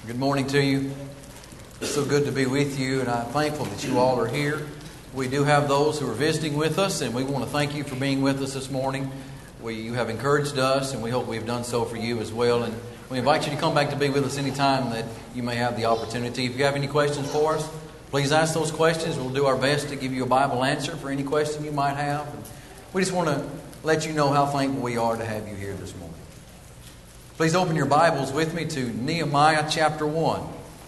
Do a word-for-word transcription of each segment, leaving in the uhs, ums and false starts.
Good morning to you. It's so good to be with you, and I'm thankful that you all are here. We do have those who are visiting with us, and we want to thank you for being with us this morning. We, you have encouraged us, and we hope we've done so for you as well. And we invite you to come back to be with us anytime that you may have the opportunity. If you have any questions for us, please ask those questions. We'll do our best to give you a Bible answer for any question you might have. And we just want to let you know how thankful we are to have you here this morning. Please open your Bibles with me to Nehemiah chapter one.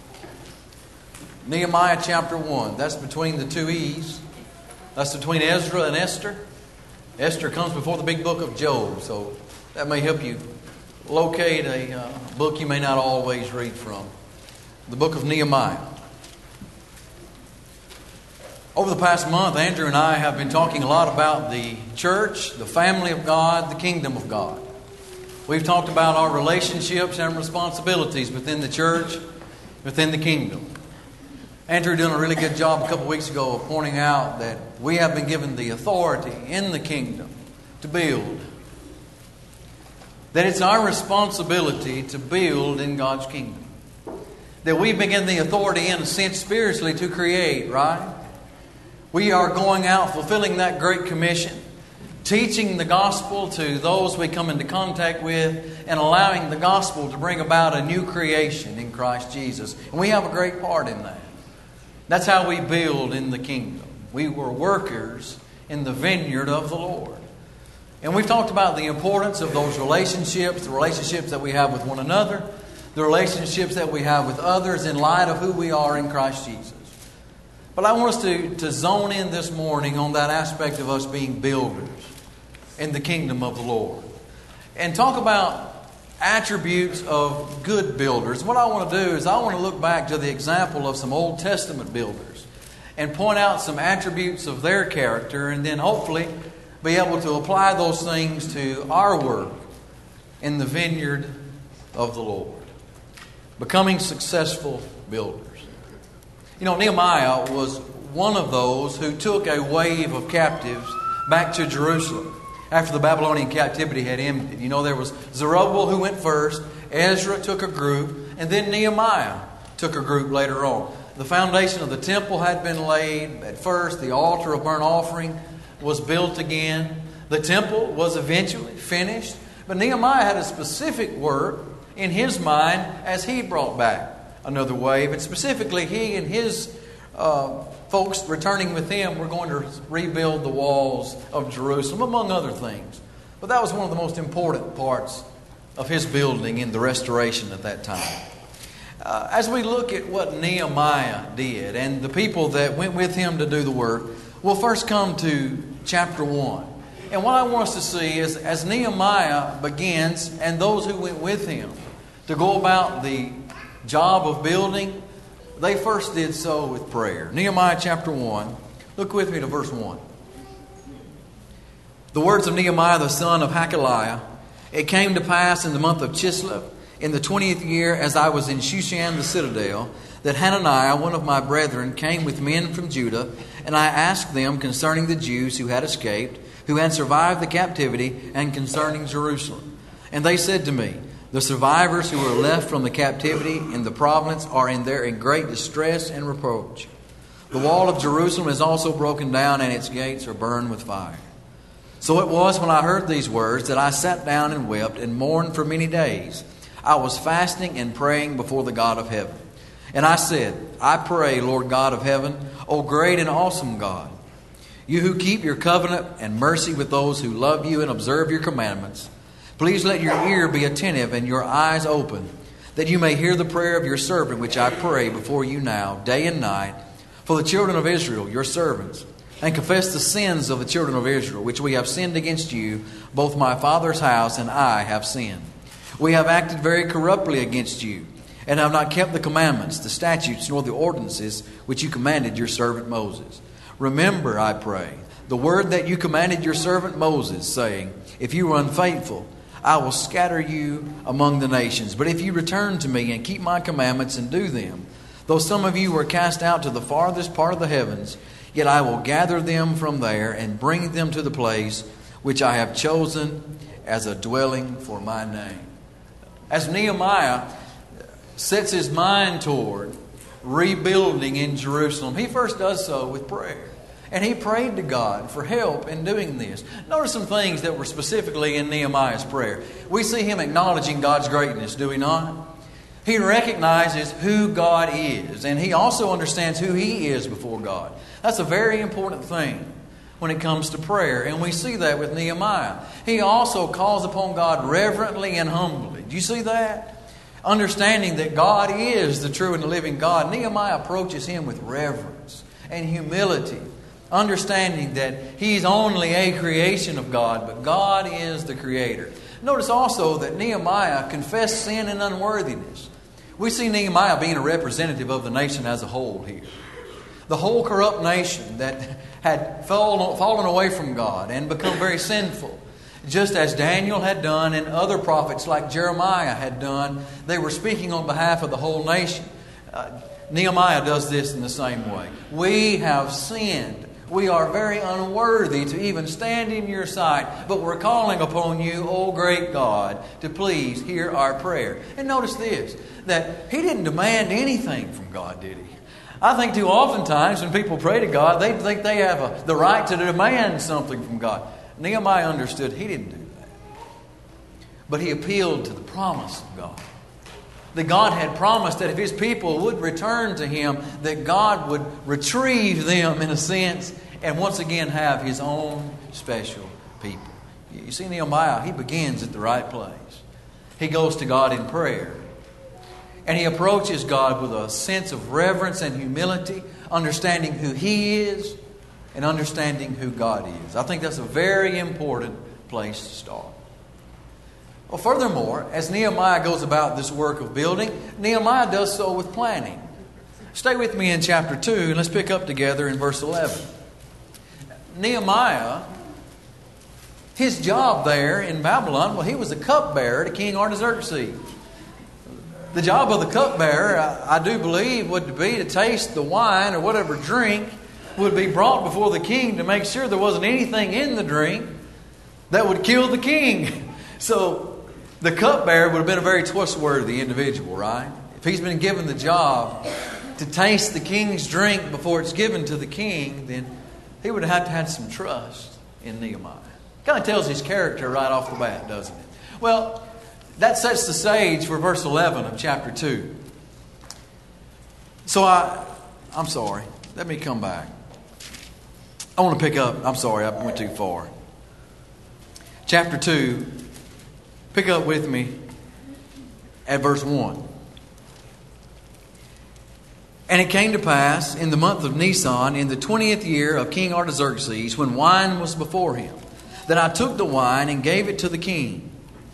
Nehemiah chapter one. That's between the two E's. That's between Ezra and Esther. Esther comes before the big book of Job, so that may help you locate a uh, book you may not always read from. The book of Nehemiah. Over the past month, Andrew and I have been talking a lot about the church, the family of God, the kingdom of God. We've talked about our relationships and responsibilities within the church, within the kingdom. Andrew did a really good job a couple of weeks ago of pointing out that we have been given the authority in the kingdom to build. That it's our responsibility to build in God's kingdom. That we've been given the authority, in a sense, spiritually to create, right? We are going out fulfilling that great commission, teaching the gospel to those we come into contact with, and allowing the gospel to bring about a new creation in Christ Jesus. And we have a great part in that. That's how we build in the kingdom. We were workers in the vineyard of the Lord. And we've talked about the importance of those relationships, the relationships that we have with one another, the relationships that we have with others in light of who we are in Christ Jesus. But I want us to, to zone in this morning on that aspect of us being builders in the kingdom of the Lord. And talk about attributes of good builders. What I want to do is I want to look back to the example of some Old Testament builders and point out some attributes of their character, and then hopefully be able to apply those things to our work in the vineyard of the Lord. Becoming successful builders. You know, Nehemiah was one of those who took a wave of captives back to Jerusalem after the Babylonian captivity had ended. You know, there was Zerubbabel who went first, Ezra took a group, and then Nehemiah took a group later on. The foundation of the temple had been laid at first. The altar of burnt offering was built again. The temple was eventually finished. But Nehemiah had a specific work in his mind as he brought back another wave. And specifically, he and his uh, folks returning with him were going to rebuild the walls of Jerusalem, among other things. But that was one of the most important parts of his building in the restoration at that time. Uh, as we look at what Nehemiah did and the people that went with him to do the work, we'll first come to chapter one. And what I want us to see is as Nehemiah begins, and those who went with him to go about the job of building, they first did so with prayer. Nehemiah chapter one. Look with me to verse one. The words of Nehemiah the son of Hakaliah. It came to pass in the month of Chislev, in the twentieth year, as I was in Shushan the citadel, that Hananiah, one of my brethren, came with men from Judah, and I asked them concerning the Jews who had escaped, who had survived the captivity, and concerning Jerusalem. And they said to me, the survivors who were left from the captivity in the province are in there in great distress and reproach. The wall of Jerusalem is also broken down, and its gates are burned with fire. So it was when I heard these words that I sat down and wept and mourned for many days. I was fasting and praying before the God of heaven. And I said, I pray, Lord God of heaven, O great and awesome God, you who keep your covenant and mercy with those who love you and observe your commandments, please let your ear be attentive and your eyes open, that you may hear the prayer of your servant, which I pray before you now, day and night, for the children of Israel, your servants, and confess the sins of the children of Israel, which we have sinned against you. Both my father's house and I have sinned. We have acted very corruptly against you, and have not kept the commandments, the statutes, nor the ordinances which you commanded your servant Moses. Remember, I pray, the word that you commanded your servant Moses, saying, if you were unfaithful, I will scatter you among the nations. But if you return to me and keep my commandments and do them, though some of you were cast out to the farthest part of the heavens, yet I will gather them from there and bring them to the place which I have chosen as a dwelling for my name. As Nehemiah sets his mind toward rebuilding in Jerusalem, he first does so with prayer. And he prayed to God for help in doing this. Notice some things that were specifically in Nehemiah's prayer. We see him acknowledging God's greatness, do we not? He recognizes who God is, and he also understands who he is before God. That's a very important thing when it comes to prayer, and we see that with Nehemiah. He also calls upon God reverently and humbly. Do you see that? Understanding that God is the true and the living God, Nehemiah approaches him with reverence and humility, understanding that he's only a creation of God, but God is the Creator. Notice also that Nehemiah confessed sin and unworthiness. We see Nehemiah being a representative of the nation as a whole here. The whole corrupt nation that had fallen, fallen away from God and become very sinful. Just as Daniel had done and other prophets like Jeremiah had done, they were speaking on behalf of the whole nation. Uh, Nehemiah does this in the same way. We have sinned. We are very unworthy to even stand in your sight, but we're calling upon you, O great God, to please hear our prayer. And notice this, that he didn't demand anything from God, did he? I think too oftentimes when people pray to God, they think they have a, the right to demand something from God. Nehemiah understood he didn't do that. But he appealed to the promise of God. That God had promised that if His people would return to Him, that God would retrieve them in a sense and once again have His own special people. You see, Nehemiah, he begins at the right place. He goes to God in prayer. And he approaches God with a sense of reverence and humility, understanding who He is and understanding who God is. I think that's a very important place to start. Well, furthermore, as Nehemiah goes about this work of building, Nehemiah does so with planning. Stay with me in chapter two, and let's pick up together in verse eleven. Nehemiah, his job there in Babylon, well, he was a cupbearer to King Artaxerxes. The job of the cupbearer, I, I do believe, would be to taste the wine or whatever drink would be brought before the king to make sure there wasn't anything in the drink that would kill the king. So the cupbearer would have been a very trustworthy individual, right? If he's been given the job to taste the king's drink before it's given to the king, then he would have to have some trust in Nehemiah. Kind of tells his character right off the bat, doesn't it? Well, that sets the stage for verse eleven of chapter two. So I, I'm sorry. Let me come back. I want to pick up. I'm sorry, I went too far. Chapter two. Pick up with me at verse one. And it came to pass in the month of Nisan, in the twentieth year of King Artaxerxes, when wine was before him, that I took the wine and gave it to the king.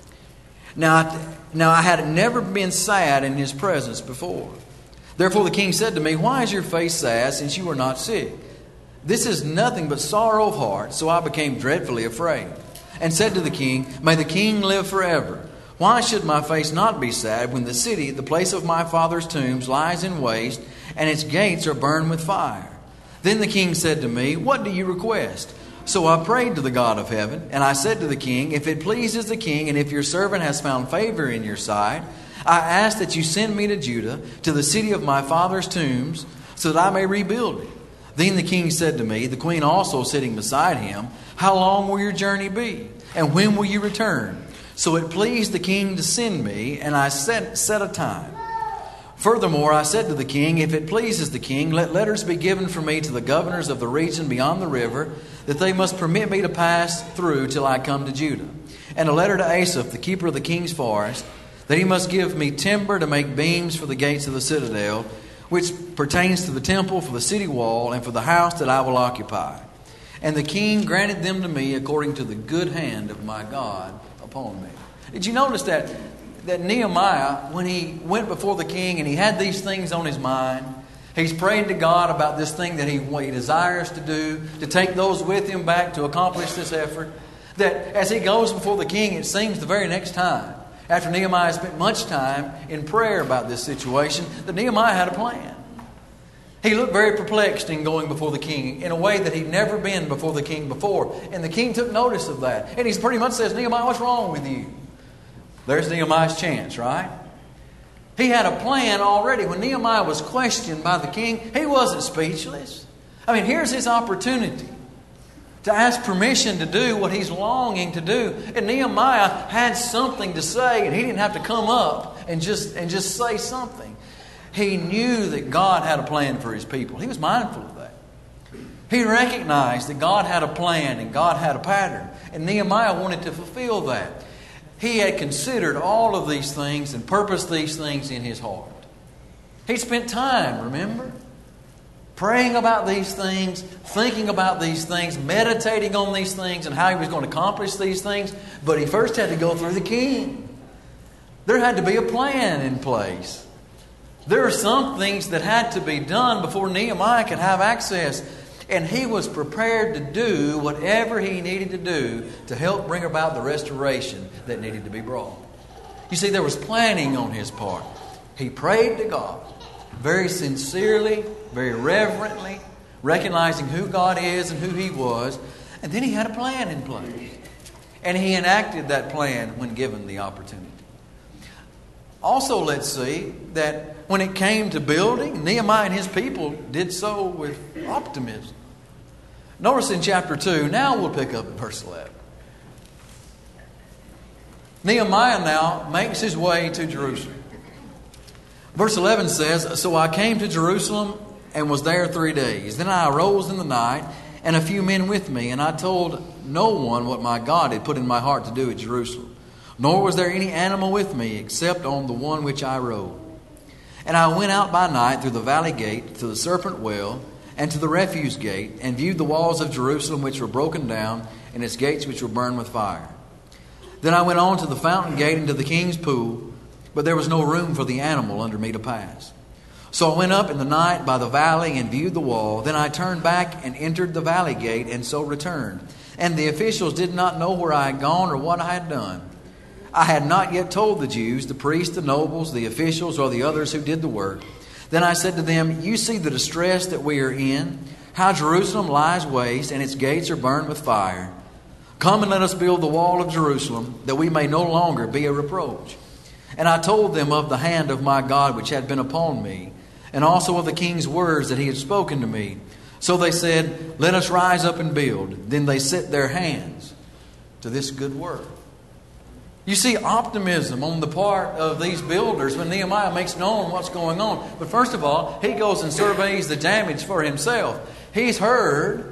Now I, now I had never been sad in his presence before. Therefore the king said to me, Why is your face sad, since you are not sick? This is nothing but sorrow of heart. So I became dreadfully afraid, and said to the king, May the king live forever. Why should my face not be sad when the city, the place of my father's tombs, lies in waste, and its gates are burned with fire? Then the king said to me, What do you request? So I prayed to the God of heaven, and I said to the king, If it pleases the king, and if your servant has found favor in your sight, I ask that you send me to Judah, to the city of my father's tombs, so that I may rebuild it. Then the king said to me, the queen also sitting beside him, How long will your journey be? And when will you return? So it pleased the king to send me, and I set, set a time. Furthermore, I said to the king, If it pleases the king, let letters be given for me to the governors of the region beyond the river, that they must permit me to pass through till I come to Judah. And a letter to Asaph, the keeper of the king's forest, that he must give me timber to make beams for the gates of the citadel, which pertains to the temple, for the city wall, and for the house that I will occupy. And the king granted them to me according to the good hand of my God upon me. Did you notice that, that Nehemiah, when he went before the king and he had these things on his mind, he's prayed to God about this thing that he, he desires to do, to take those with him back to accomplish this effort, that as he goes before the king, it seems the very next time, after Nehemiah spent much time in prayer about this situation, that Nehemiah had a plan. He looked very perplexed in going before the king in a way that he'd never been before the king before. And the king took notice of that. And he pretty much says, Nehemiah, what's wrong with you? There's Nehemiah's chance, right? He had a plan already. When Nehemiah was questioned by the king, he wasn't speechless. I mean, here's his opportunity to ask permission to do what he's longing to do. And Nehemiah had something to say, and he didn't have to come up and just, and just say something. He knew that God had a plan for his people. He was mindful of that. He recognized that God had a plan and God had a pattern. And Nehemiah wanted to fulfill that. He had considered all of these things and purposed these things in his heart. He spent time, remember? Praying about these things, thinking about these things, meditating on these things and how he was going to accomplish these things. But he first had to go through the king. There had to be a plan in place. There are some things that had to be done before Nehemiah could have access. And he was prepared to do whatever he needed to do to help bring about the restoration that needed to be brought. You see, there was planning on his part. He prayed to God very sincerely, very reverently, recognizing who God is and who He was. And then he had a plan in place. And he enacted that plan when given the opportunity. Also, let's see that when it came to building, Nehemiah and his people did so with optimism. Notice in chapter two, now we'll pick up at verse eleven. Nehemiah now makes his way to Jerusalem. Verse eleven says, "So I came to Jerusalem and was there three days. Then I arose in the night, and a few men with me, and I told no one what my God had put in my heart to do at Jerusalem. Nor was there any animal with me, except on the one which I rode. And I went out by night through the valley gate to the serpent well, and to the refuse gate, and viewed the walls of Jerusalem which were broken down, and its gates which were burned with fire. Then I went on to the fountain gate and to the king's pool, but there was no room for the animal under me to pass. So I went up in the night by the valley and viewed the wall. Then I turned back and entered the valley gate, and so returned. And the officials did not know where I had gone or what I had done. I had not yet told the Jews, the priests, the nobles, the officials, or the others who did the work. Then I said to them, you see the distress that we are in, how Jerusalem lies waste, and its gates are burned with fire. Come and let us build the wall of Jerusalem, that we may no longer be a reproach. And I told them of the hand of my God which had been upon me, and also of the king's words that he had spoken to me. So they said, let us rise up and build. Then they set their hands to this good work." You see optimism on the part of these builders when Nehemiah makes known what's going on. But first of all, he goes and surveys the damage for himself. He's heard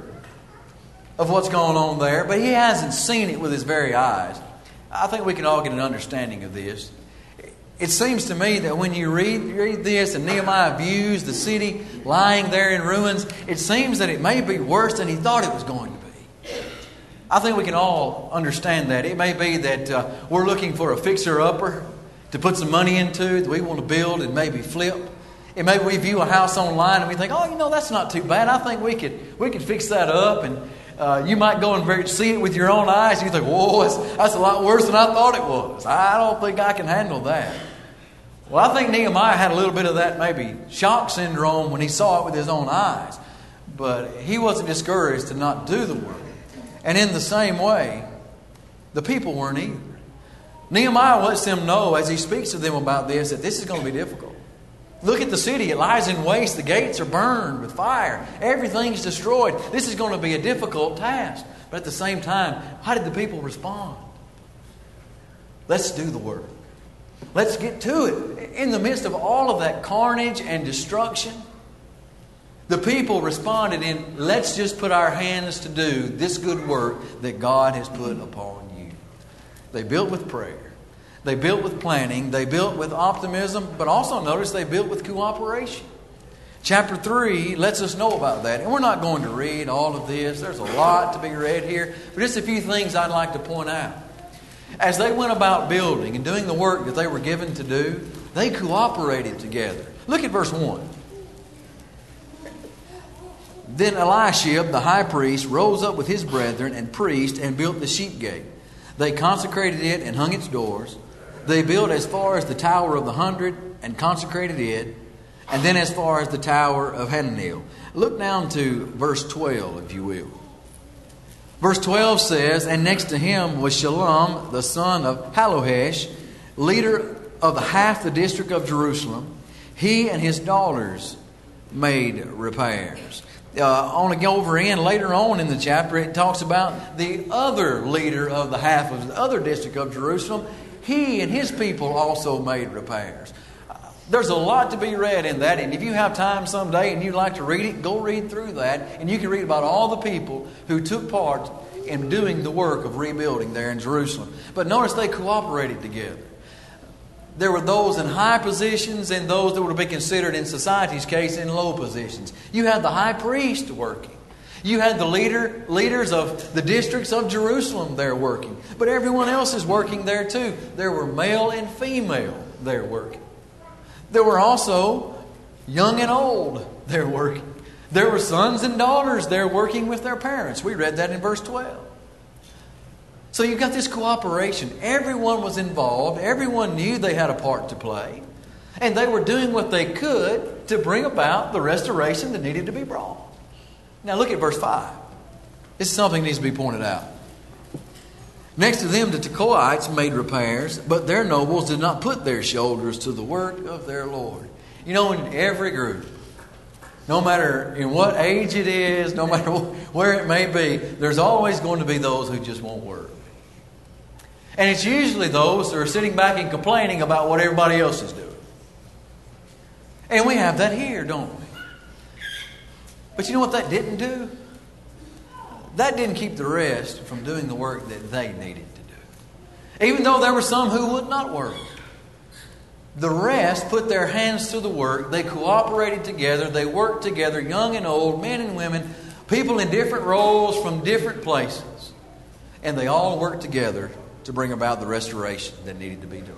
of what's going on there, but he hasn't seen it with his very eyes. I think we can all get an understanding of this. It seems to me that when you read, read this and Nehemiah views the city lying there in ruins, it seems that it may be worse than he thought it was going to be. I think we can all understand that. It may be that uh, we're looking for a fixer-upper to put some money into that we want to build and maybe flip. It may be we view a house online and we think, oh, you know, that's not too bad. I think we could we could fix that up. And uh, you might go and very, see it with your own eyes. And you think, whoa, that's, that's a lot worse than I thought it was. I don't think I can handle that. Well, I think Nehemiah had a little bit of that maybe shock syndrome when he saw it with his own eyes. But he wasn't discouraged to not do the work. And in the same way, the people weren't either. Nehemiah lets them know as he speaks to them about this that this is going to be difficult. Look at the city. It lies in waste. The gates are burned with fire. Everything's destroyed. This is going to be a difficult task. But at the same time, how did the people respond? Let's do the work. Let's get to it. In the midst of all of that carnage and destruction, the people responded in, let's just put our hands to do this good work that God has put upon you. They built with prayer. They built with planning. They built with optimism. But also notice they built with cooperation. Chapter three lets us know about that. And we're not going to read all of this. There's a lot to be read here. But just a few things I'd like to point out. As they went about building and doing the work that they were given to do, they cooperated together. Look at verse one. Then Eliashib, the high priest, rose up with his brethren and priests and built the sheep gate. They consecrated it and hung its doors. They built as far as the Tower of the Hundred and consecrated it, and then as far as the Tower of Hananel. Look down to verse twelve, if you will. Verse twelve says, and next to him was Shallum, the son of Hallohesh, leader of the half the district of Jerusalem, he and his daughters made repairs. Uh, on the over in later on in the chapter, it talks about the other leader of the half of the other district of Jerusalem. He and his people also made repairs. Uh, there's a lot to be read in that, and if you have time someday and you'd like to read it, go read through that, and you can read about all the people who took part in doing the work of rebuilding there in Jerusalem. But notice they cooperated together. There were those in high positions and those that would be considered in society's case in low positions. You had the high priest working. You had the leader leaders of the districts of Jerusalem there working. But everyone else is working there too. There were male and female there working. There were also young and old there working. There were sons and daughters there working with their parents. We read that in verse twelve. So you've got this cooperation. Everyone was involved. Everyone knew they had a part to play. And they were doing what they could to bring about the restoration that needed to be brought. Now look at verse five. This is something that needs to be pointed out. Next to them, the Tekoites made repairs, but their nobles did not put their shoulders to the work of their Lord. You know, in every group, no matter in what age it is, no matter where it may be, there's always going to be those who just won't work. And it's usually those who are sitting back and complaining about what everybody else is doing. And we have that here, don't we? But you know what that didn't do? That didn't keep the rest from doing the work that they needed to do. Even though there were some who would not work. The rest put their hands to the work. They cooperated together. They worked together, young and old, men and women, people in different roles from different places. And they all worked together to bring about the restoration that needed to be done.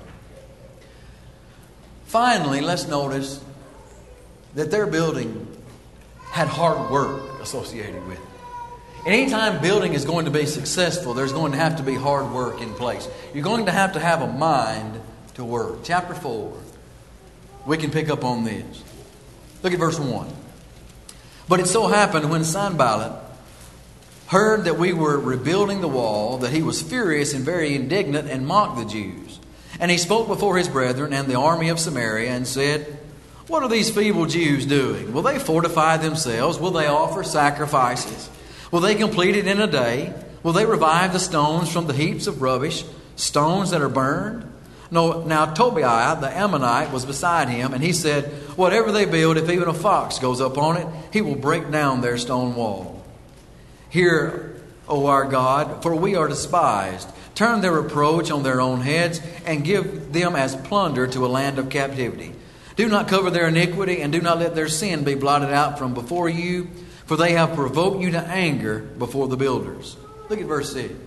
Finally, let's notice that their building had hard work associated with it. Anytime building is going to be successful, there's going to have to be hard work in place. You're going to have to have a mind to work. Chapter four. We can pick up on this. Look at verse one. But it so happened when Sanballat heard that we were rebuilding the wall, that he was furious and very indignant and mocked the Jews. And he spoke before his brethren and the army of Samaria and said, "What are these feeble Jews doing? Will they fortify themselves? Will they offer sacrifices? Will they complete it in a day? Will they revive the stones from the heaps of rubbish, stones that are burned?" No, now Tobiah the Ammonite was beside him, and he said, "Whatever they build, if even a fox goes up on it, he will break down their stone wall. Hear, O our God, for we are despised. Turn their reproach on their own heads, and give them as plunder to a land of captivity. Do not cover their iniquity, and do not let their sin be blotted out from before you, for they have provoked you to anger before the builders." Look at verse six.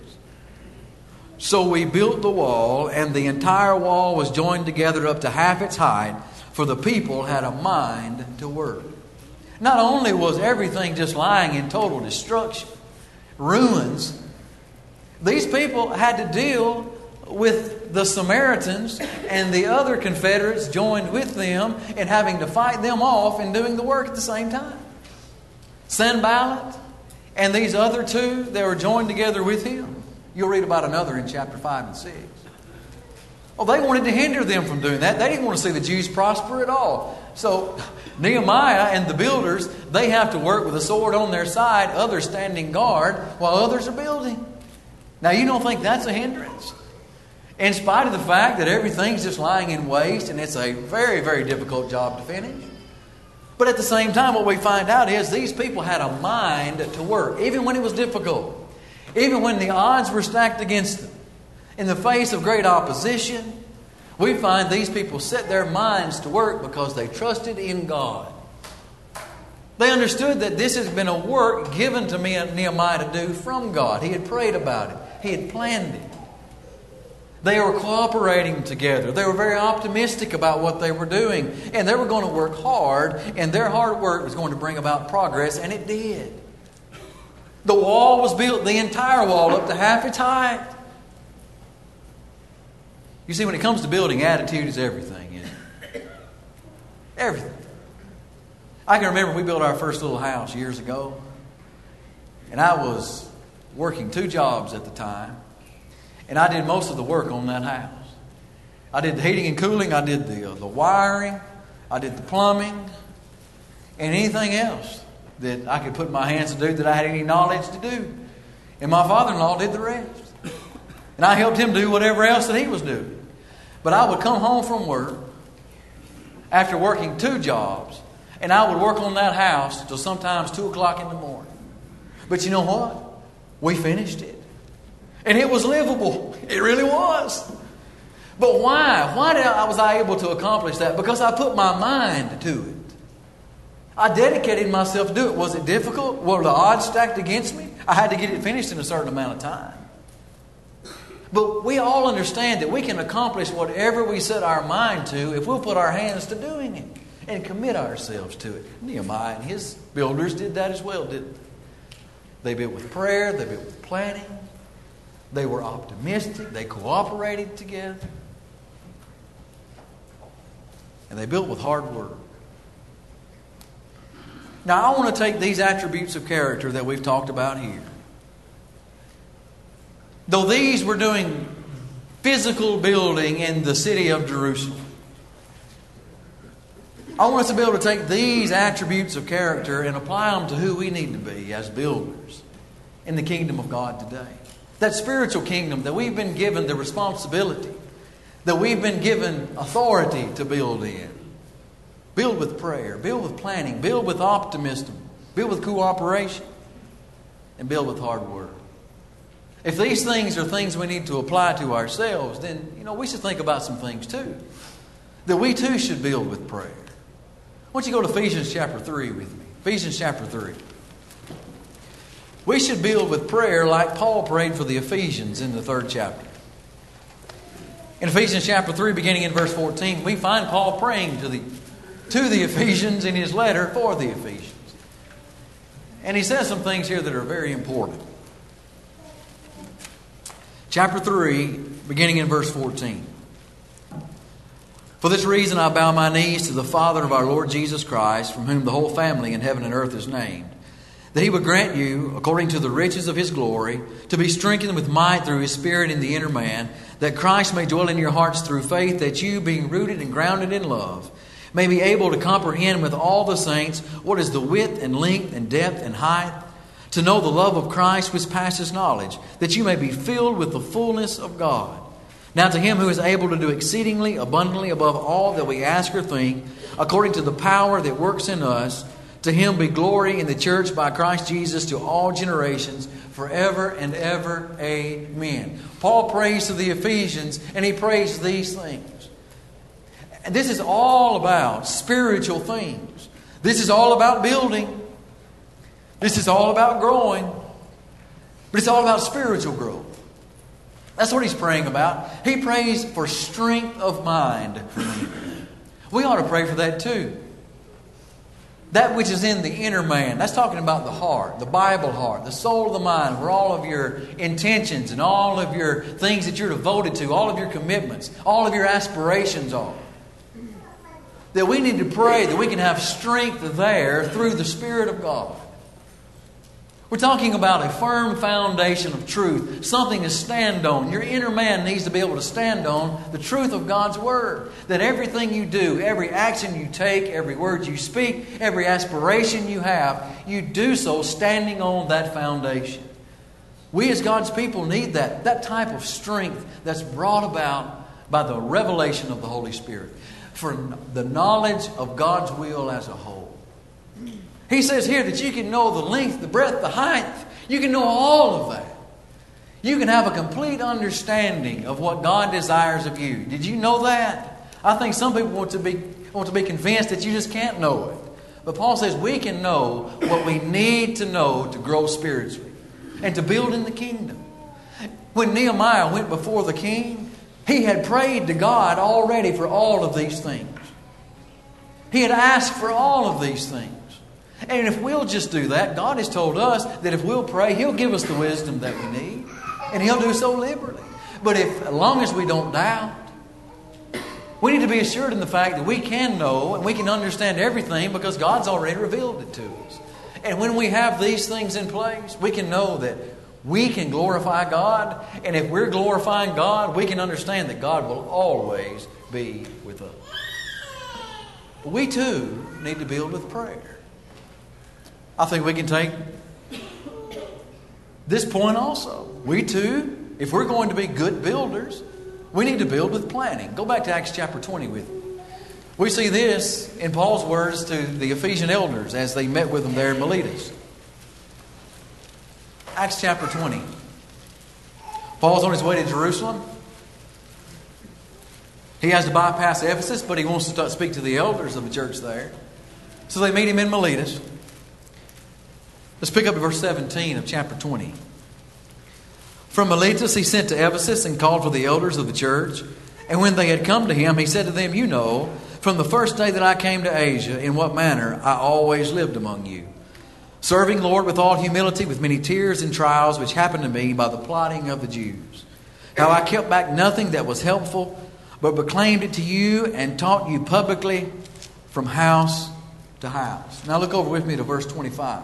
"So we built the wall, and the entire wall was joined together up to half its height, for the people had a mind to work." Not only was everything just lying in total destruction, ruins, these people had to deal with the Samaritans and the other Confederates joined with them in having to fight them off and doing the work at the same time. Sanballat and these other two, they were joined together with him. You'll read about another in chapter five and six. Well, they wanted to hinder them from doing that. They didn't want to see the Jews prosper at all. So Nehemiah and the builders, they have to work with a sword on their side, others standing guard while others are building. Now, you don't think that's a hindrance? In spite of the fact that everything's just lying in waste and it's a very, very difficult job to finish. But at the same time, what we find out is these people had a mind to work, even when it was difficult. Even when the odds were stacked against them. In the face of great opposition, we find these people set their minds to work because they trusted in God. They understood that this has been a work given to me and Nehemiah to do from God. He had prayed about it. He had planned it. They were cooperating together. They were very optimistic about what they were doing. And they were going to work hard. And their hard work was going to bring about progress. And it did. The wall was built, the entire wall, up to half its height. You see, when it comes to building, attitude is everything, isn't it? Everything. I can remember we built our first little house years ago. And I was working two jobs at the time. And I did most of the work on that house. I did the heating and cooling. I did the, uh, the wiring. I did the plumbing. And anything else that I could put my hands to do that I had any knowledge to do. And my father-in-law did the rest. And I helped him do whatever else that he was doing. But I would come home from work after working two jobs, and I would work on that house till sometimes two o'clock in the morning. But you know what? We finished it. And it was livable. It really was. But why? Why did I, was I able to accomplish that? Because I put my mind to it. I dedicated myself to do it. Was it difficult? Were the odds stacked against me? I had to get it finished in a certain amount of time. But we all understand that we can accomplish whatever we set our mind to if we'll put our hands to doing it and commit ourselves to it. Nehemiah and his builders did that as well, didn't they? They built with prayer. They built with planning. They were optimistic. They cooperated together. And they built with hard work. Now, I want to take these attributes of character that we've talked about here. Though these were doing physical building in the city of Jerusalem, I want us to be able to take these attributes of character and apply them to who we need to be as builders in the kingdom of God today. That spiritual kingdom that we've been given the responsibility, that we've been given authority to build in. Build with prayer, build with planning, build with optimism, build with cooperation, and build with hard work. If these things are things we need to apply to ourselves, then, you know, we should think about some things too. That we too should build with prayer. Why don't you go to Ephesians chapter three with me? Ephesians chapter three. We should build with prayer like Paul prayed for the Ephesians in the third chapter. In Ephesians chapter three, beginning in verse fourteen, we find Paul praying to the, to the Ephesians in his letter for the Ephesians. And he says some things here that are very important. Chapter three, beginning in verse fourteen. For this reason I bow my knees to the Father of our Lord Jesus Christ, from whom the whole family in heaven and earth is named, that He would grant you, according to the riches of His glory, to be strengthened with might through His Spirit in the inner man, that Christ may dwell in your hearts through faith, that you, being rooted and grounded in love, may be able to comprehend with all the saints what is the width and length and depth and height, to know the love of Christ which passes knowledge, that you may be filled with the fullness of God. Now to Him who is able to do exceedingly abundantly above all that we ask or think, according to the power that works in us, to Him be glory in the church by Christ Jesus to all generations, forever and ever. Amen. Paul prays to the Ephesians, and he prays these things. And this is all about spiritual things. This is all about building. This is all about growing. But it's all about spiritual growth. That's what he's praying about. He prays for strength of mind. We ought to pray for that too. That which is in the inner man. That's talking about the heart, the Bible heart, the soul of the mind, where all of your intentions and all of your things that you're devoted to, all of your commitments, all of your aspirations are. That we need to pray that we can have strength there through the Spirit of God. We're talking about a firm foundation of truth, something to stand on. Your inner man needs to be able to stand on the truth of God's Word. That everything you do, every action you take, every word you speak, every aspiration you have, you do so standing on that foundation. We as God's people need that, that type of strength that's brought about by the revelation of the Holy Spirit for the knowledge of God's will as a whole. He says here that you can know the length, the breadth, the height. You can know all of that. You can have a complete understanding of what God desires of you. Did you know that? I think some people want to be want to be convinced that you just can't know it. But Paul says we can know what we need to know to grow spiritually and to build in the kingdom. When Nehemiah went before the king, he had prayed to God already for all of these things. He had asked for all of these things. And if we'll just do that, God has told us that if we'll pray, He'll give us the wisdom that we need. And He'll do so liberally. But if, as long as we don't doubt, we need to be assured in the fact that we can know and we can understand everything because God's already revealed it to us. And when we have these things in place, we can know that we can glorify God. And if we're glorifying God, we can understand that God will always be with us. But we too need to build with prayer. I think we can take this point also. We too, if we're going to be good builders, we need to build with planning. Go back to Acts chapter twenty with me. We see this in Paul's words to the Ephesian elders as they met with them there in Miletus. Acts chapter twenty. Paul's on his way to Jerusalem. He has to bypass Ephesus, but he wants to start, speak to the elders of the church there. So they meet him in Miletus. Let's pick up at verse seventeen of chapter twenty. From Miletus he sent to Ephesus and called for the elders of the church. And when they had come to him, he said to them, "You know, from the first day that I came to Asia, in what manner I always lived among you, serving Lord with all humility, with many tears and trials which happened to me by the plotting of the Jews. How I kept back nothing that was helpful, but proclaimed it to you and taught you publicly from house to house." Now look over with me to verse twenty-five.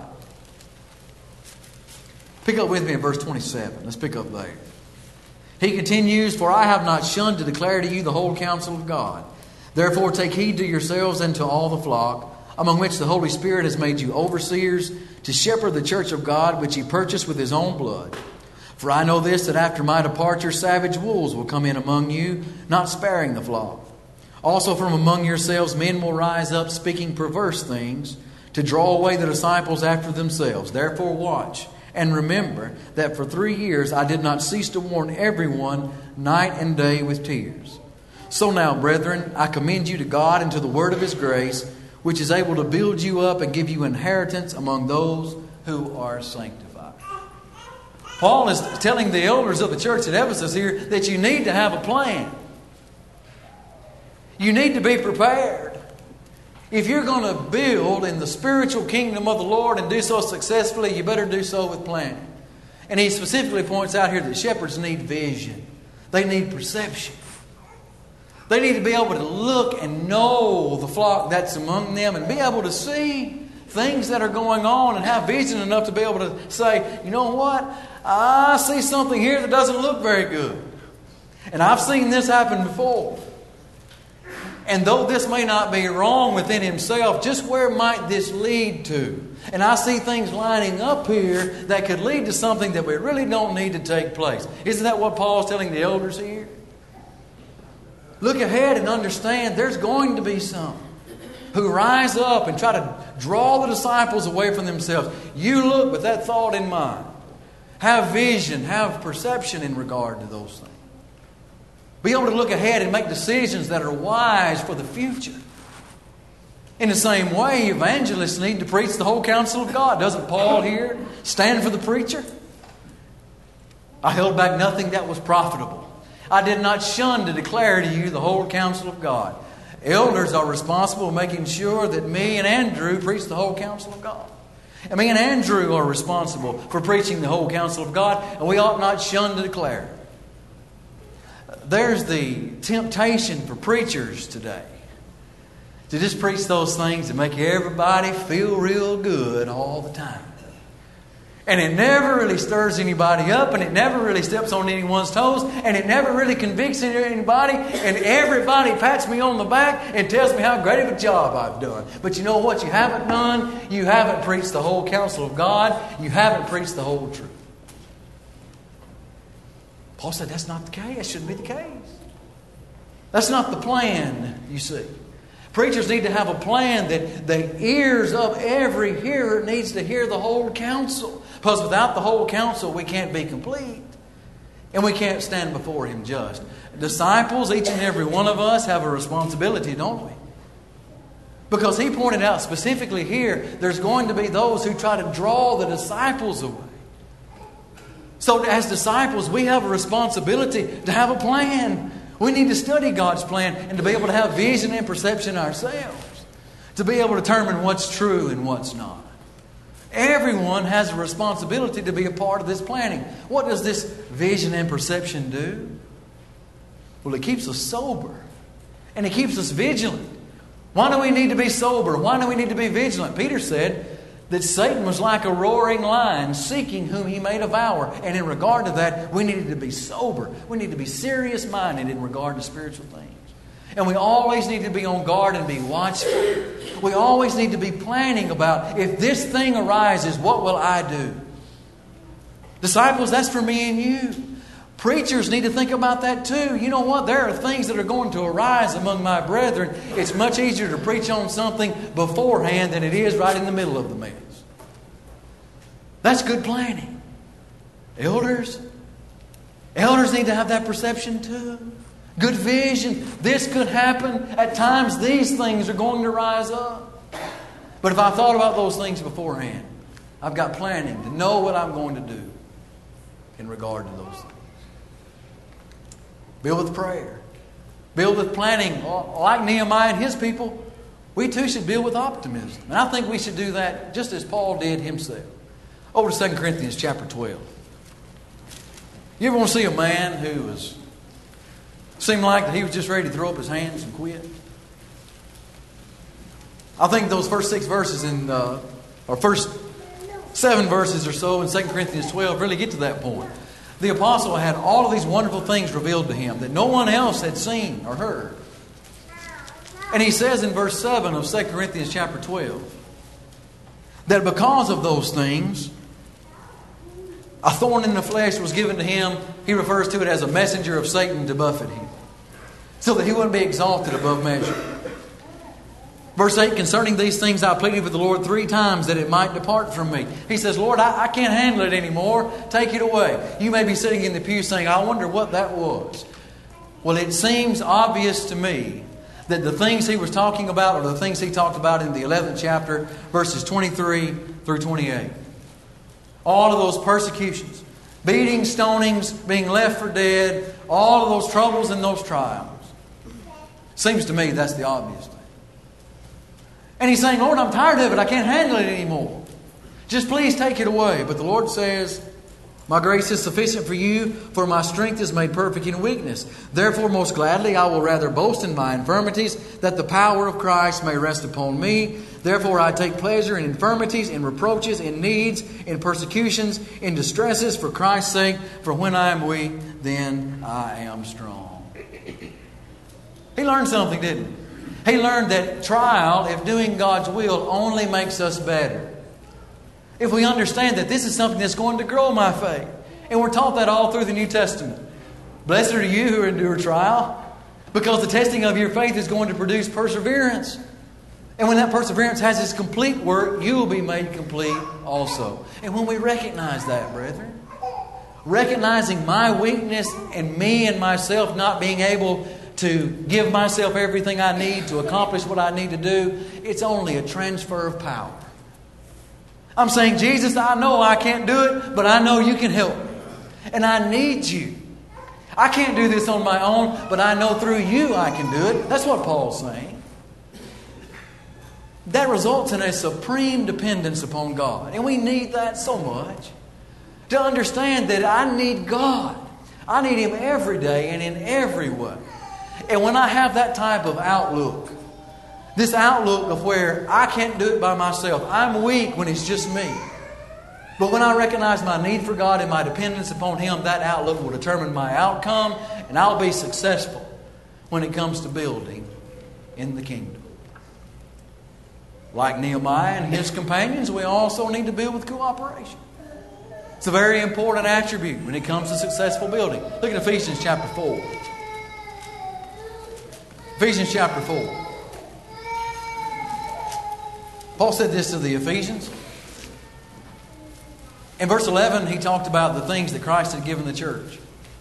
Pick up with me at verse twenty-seven. Let's pick up there. He continues, "For I have not shunned to declare to you the whole counsel of God. Therefore take heed to yourselves and to all the flock, among which the Holy Spirit has made you overseers, to shepherd the church of God, which He purchased with His own blood. For I know this, that after my departure savage wolves will come in among you, not sparing the flock. Also from among yourselves men will rise up, speaking perverse things, to draw away the disciples after themselves. Therefore watch, and remember that for three years I did not cease to warn everyone night and day with tears. So now, brethren, I commend you to God and to the word of His grace, which is able to build you up and give you inheritance among those who are sanctified." Paul is telling the elders of the church at Ephesus here that you need to have a plan. You need to be prepared. If you're going to build in the spiritual kingdom of the Lord and do so successfully, you better do so with planning. And he specifically points out here that shepherds need vision. They need perception. They need to be able to look and know the flock that's among them and be able to see things that are going on and have vision enough to be able to say, "You know what? I see something here that doesn't look very good. And I've seen this happen before. And though this may not be wrong within himself, just where might this lead to? And I see things lining up here that could lead to something that we really don't need to take place." Isn't that what Paul's telling the elders here? Look ahead and understand there's going to be some who rise up and try to draw the disciples away from themselves. You look with that thought in mind. Have vision, have perception in regard to those things. Be able to look ahead and make decisions that are wise for the future. In the same way, evangelists need to preach the whole counsel of God. Doesn't Paul here stand for the preacher? "I held back nothing that was profitable. I did not shun to declare to you the whole counsel of God." Elders are responsible for making sure that me and Andrew preach the whole counsel of God. And me and Andrew are responsible for preaching the whole counsel of God, and we ought not shun to declare it. There's the temptation for preachers today to just preach those things that make everybody feel real good all the time. And it never really stirs anybody up, and it never really steps on anyone's toes, and it never really convicts anybody, and everybody pats me on the back and tells me how great of a job I've done. But you know what you haven't done? You haven't preached the whole counsel of God. You haven't preached the whole truth. Paul said that's not the case. That shouldn't be the case. That's not the plan, you see. Preachers need to have a plan that the ears of every hearer needs to hear the whole counsel. Because without the whole counsel, we can't be complete. And we can't stand before Him just. Disciples, each and every one of us, have a responsibility, don't we? Because he pointed out specifically here, there's going to be those who try to draw the disciples away. So as disciples, we have a responsibility to have a plan. We need to study God's plan and to be able to have vision and perception ourselves. To be able to determine what's true and what's not. Everyone has a responsibility to be a part of this planning. What does this vision and perception do? Well, it keeps us sober. And it keeps us vigilant. Why do we need to be sober? Why do we need to be vigilant? Peter said, that Satan was like a roaring lion seeking whom he may devour. And in regard to that, we needed to be sober. We need to be serious-minded in regard to spiritual things. And we always need to be on guard and be watchful. We always need to be planning about, if this thing arises, what will I do? Disciples, that's for me and you. Preachers need to think about that too. You know what? There are things that are going to arise among my brethren. It's much easier to preach on something beforehand than it is right in the middle of the mess. That's good planning. Elders, elders need to have that perception too. Good vision. This could happen. At times these things are going to rise up. But if I thought about those things beforehand, I've got planning to know what I'm going to do in regard to those things. Build with prayer. Build with planning. Like Nehemiah and his people, we too should build with optimism. And I think we should do that just as Paul did himself. Over to Second Corinthians chapter twelve. You ever want to see a man who was seemed like that he was just ready to throw up his hands and quit? I think those first six verses in, uh, or first seven verses or so in Second Corinthians twelve really get to that point. The apostle had all of these wonderful things revealed to him that no one else had seen or heard. And he says in verse seven of Second Corinthians chapter twelve that because of those things, a thorn in the flesh was given to him. He refers to it as a messenger of Satan to buffet him, so that he wouldn't be exalted above measure. Verse eight, concerning these things I pleaded with the Lord three times that it might depart from me. He says, Lord, I, I can't handle it anymore. Take it away. You may be sitting in the pew saying, I wonder what that was. Well, it seems obvious to me that the things he was talking about are the things he talked about in the eleventh chapter, verses twenty-three through twenty-eight. All of those persecutions, beatings, stonings, being left for dead, all of those troubles and those trials. Seems to me that's the obvious thing. And he's saying, Lord, I'm tired of it. I can't handle it anymore. Just please take it away. But the Lord says, my grace is sufficient for you, for my strength is made perfect in weakness. Therefore, most gladly, I will rather boast in my infirmities, that the power of Christ may rest upon me. Therefore, I take pleasure in infirmities, in reproaches, in needs, in persecutions, in distresses, for Christ's sake. For when I am weak, then I am strong. He learned something, didn't he? He learned that trial, if doing God's will, only makes us better. If we understand that this is something that's going to grow my faith. And we're taught that all through the New Testament. Blessed are you who endure trial, because the testing of your faith is going to produce perseverance. And when that perseverance has its complete work, you will be made complete also. And when we recognize that, brethren, recognizing my weakness and me and myself not being able to give myself everything I need to accomplish what I need to do, it's only a transfer of power. I'm saying, Jesus, I know I can't do it, but I know you can help me. And I need you. I can't do this on my own, but I know through you I can do it. That's what Paul's saying. That results in a supreme dependence upon God. And we need that so much. To understand that I need God. I need Him every day and in every way. And when I have that type of outlook, this outlook of where I can't do it by myself, I'm weak when it's just me. But when I recognize my need for God and my dependence upon Him, that outlook will determine my outcome, and I'll be successful when it comes to building in the kingdom. Like Nehemiah and his companions, we also need to build with cooperation. It's a very important attribute when it comes to successful building. Look at Ephesians chapter four. Ephesians chapter four. Paul said this to the Ephesians. In verse eleven, he talked about the things that Christ had given the church.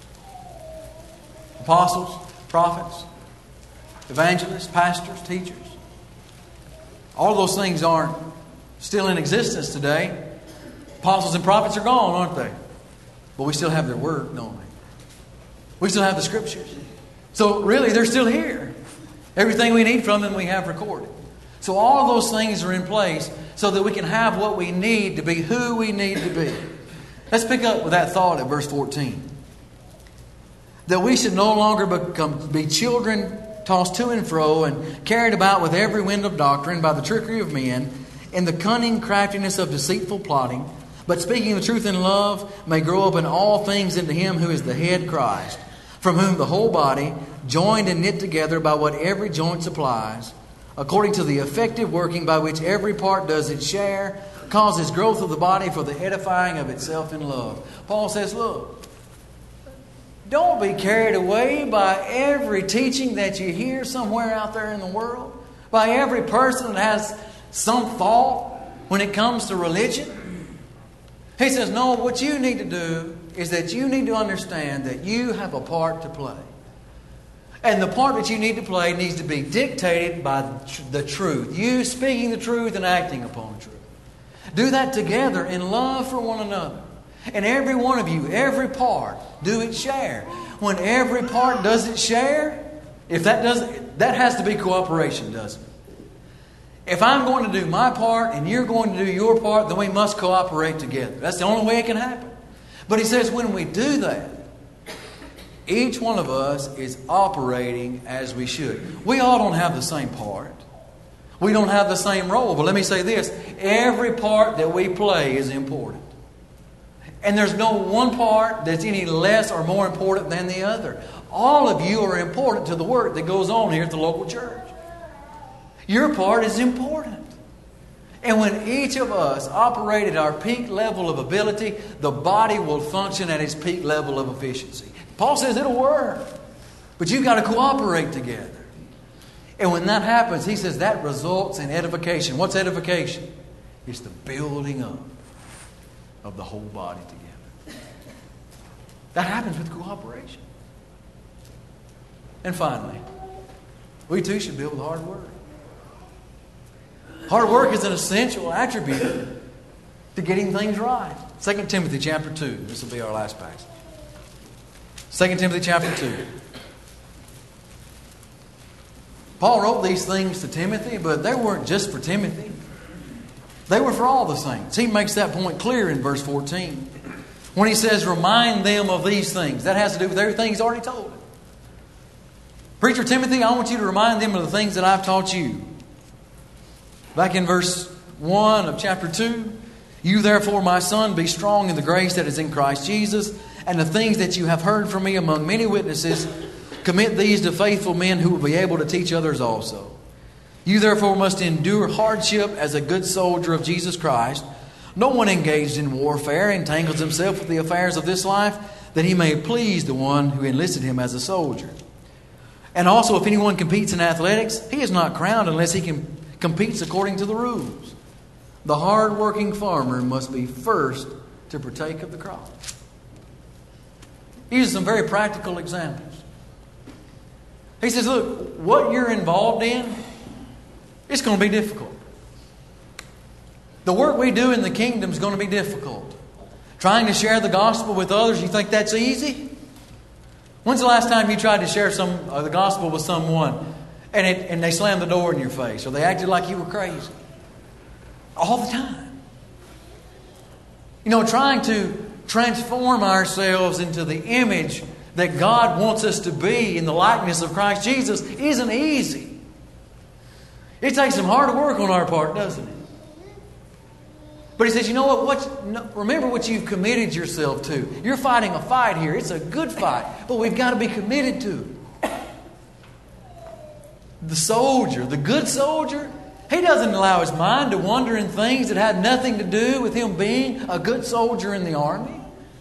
Apostles, prophets, evangelists, pastors, teachers. All of those things aren't still in existence today. Apostles and prophets are gone, aren't they? But we still have their word, don't we? We still have the scriptures. So really, they're still here. Everything we need from them we have recorded. So all of those things are in place so that we can have what we need to be who we need to be. Let's pick up with that thought at verse fourteen. That we should no longer become be children tossed to and fro and carried about with every wind of doctrine by the trickery of men, in the cunning craftiness of deceitful plotting, but speaking the truth in love may grow up in all things into Him who is the head, Christ, from whom the whole body, joined and knit together by what every joint supplies, according to the effective working by which every part does its share, causes growth of the body for the edifying of itself in love. Paul says, look, don't be carried away by every teaching that you hear somewhere out there in the world, by every person that has some thought when it comes to religion. He says, no, what you need to do is that you need to understand that you have a part to play. And the part that you need to play needs to be dictated by the truth. You speaking the truth and acting upon truth. Do that together in love for one another. And every one of you, every part, do its share. When every part does its share, if that doesn't, that has to be cooperation, doesn't it? If I'm going to do my part and you're going to do your part, then we must cooperate together. That's the only way it can happen. But he says when we do that, each one of us is operating as we should. We all don't have the same part. We don't have the same role. But let me say this. Every part that we play is important. And there's no one part that's any less or more important than the other. All of you are important to the work that goes on here at the local church. Your part is important. And when each of us operate at our peak level of ability, the body will function at its peak level of efficiency. Paul says it'll work. But you've got to cooperate together. And when that happens, he says that results in edification. What's edification? It's the building up of the whole body together. That happens with cooperation. And finally, we too should build with hard work. Hard work is an essential attribute to getting things right. Second Timothy chapter two. This will be our last passage. Second Timothy chapter two. Paul wrote these things to Timothy, but they weren't just for Timothy. They were for all the saints. He makes that point clear in verse fourteen. When he says, remind them of these things. That has to do with everything he's already told them. Preacher Timothy, I want you to remind them of the things that I've taught you. Back in verse one of chapter two. You therefore, my son, be strong in the grace that is in Christ Jesus, and the things that you have heard from me among many witnesses, commit these to faithful men who will be able to teach others also. You therefore must endure hardship as a good soldier of Jesus Christ. No one engaged in warfare entangles himself with the affairs of this life, that he may please the one who enlisted him as a soldier. And also, if anyone competes in athletics, he is not crowned unless he can, competes according to the rules. The hard-working farmer must be first to partake of the crop. He uses some very practical examples. He says, look, what you're involved in, it's going to be difficult. The work we do in the kingdom is going to be difficult. Trying to share the gospel with others, you think that's easy? When's the last time you tried to share some uh, the gospel with someone and, it, and they slammed the door in your face or they acted like you were crazy? All the time. You know, trying to transform ourselves into the image that God wants us to be in the likeness of Christ Jesus isn't easy. It takes some hard work on our part, doesn't it? But he says, you know what? What no, remember what you've committed yourself to. You're fighting a fight here. It's a good fight, but we've got to be committed to it. The soldier, the good soldier, he doesn't allow his mind to wander in things that had nothing to do with him being a good soldier in the army.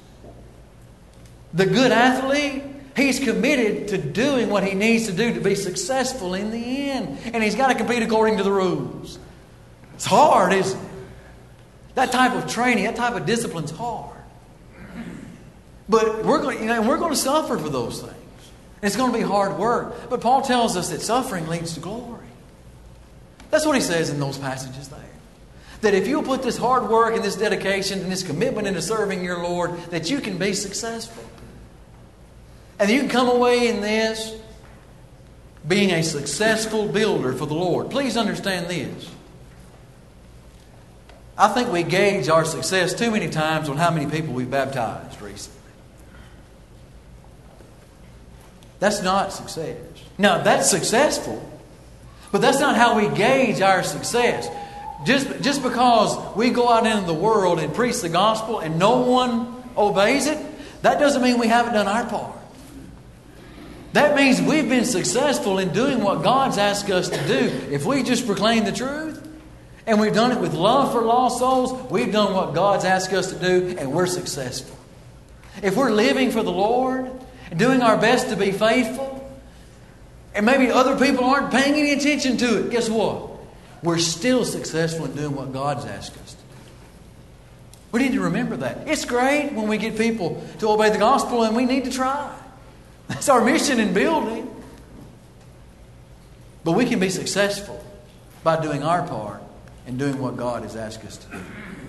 The good athlete, he's committed to doing what he needs to do to be successful in the end. And he's got to compete according to the rules. It's hard, isn't it? That type of training, that type of discipline's hard. But we're going, you know, we're going to suffer for those things. It's going to be hard work. But Paul tells us that suffering leads to glory. That's what he says in those passages there. That if you'll put this hard work and this dedication and this commitment into serving your Lord, that you can be successful. And you can come away in this being a successful builder for the Lord. Please understand this. I think we gauge our success too many times on how many people we've baptized recently. That's not success. Now, that's successful, but that's not how we gauge our success. Just, just because we go out into the world and preach the gospel and no one obeys it, that doesn't mean we haven't done our part. That means we've been successful in doing what God's asked us to do. If we just proclaim the truth, and we've done it with love for lost souls, we've done what God's asked us to do, and we're successful. If we're living for the Lord, and doing our best to be faithful, and maybe other people aren't paying any attention to it, guess what? We're still successful in doing what God's asked us to do. We need to remember that. It's great when we get people to obey the gospel, and we need to try. That's our mission in building. But we can be successful by doing our part and doing what God has asked us to do.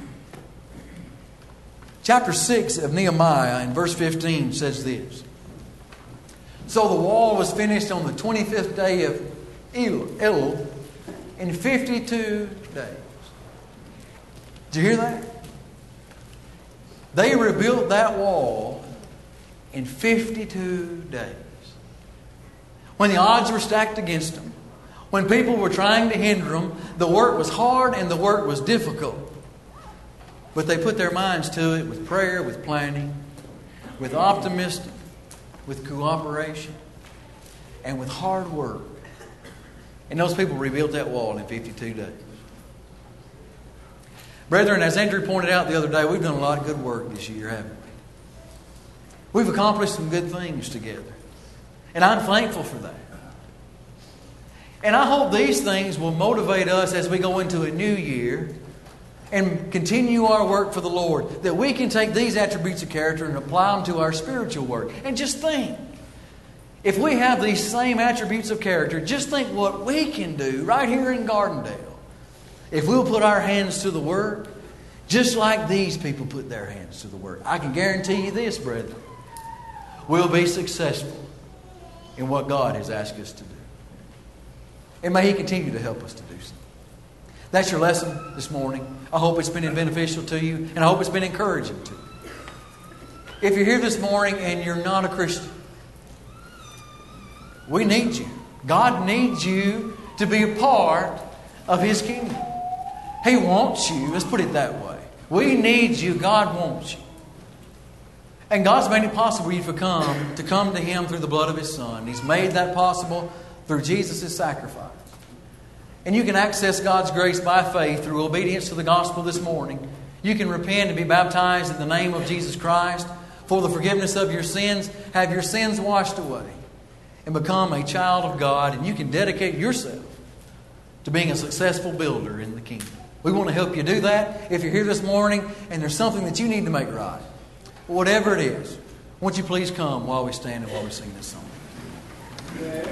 Chapter six of Nehemiah in verse fifteen says this. So the wall was finished on the twenty-fifth day of Elul in fifty-two days. Did you hear that? They rebuilt that wall in fifty-two days. When the odds were stacked against them, when people were trying to hinder them, the work was hard and the work was difficult. But they put their minds to it with prayer, with planning, with optimism, with cooperation, and with hard work. And those people rebuilt that wall in fifty-two days. Brethren, as Andrew pointed out the other day, we've done a lot of good work this year, haven't we? We've accomplished some good things together. And I'm thankful for that. And I hope these things will motivate us as we go into a new year and continue our work for the Lord. That we can take these attributes of character and apply them to our spiritual work. And just think, if we have these same attributes of character, just think what we can do right here in Gardendale. If we'll put our hands to the work, just like these people put their hands to the work. I can guarantee you this, brethren. We'll be successful in what God has asked us to do. And may He continue to help us to do so. That's your lesson this morning. I hope it's been beneficial to you, and I hope it's been encouraging to you. If you're here this morning and you're not a Christian, we need you. God needs you to be a part of His kingdom. He wants you. Let's put it that way. We need you. God wants you. And God's made it possible for you to come, to come to Him through the blood of His Son. He's made that possible through Jesus' sacrifice. And you can access God's grace by faith through obedience to the gospel this morning. You can repent and be baptized in the name of Jesus Christ for the forgiveness of your sins, have your sins washed away, and become a child of God. And you can dedicate yourself to being a successful builder in the kingdom. We want to help you do that. If you're here this morning and there's something that you need to make right, whatever it is, won't you please come while we stand and while we sing this song.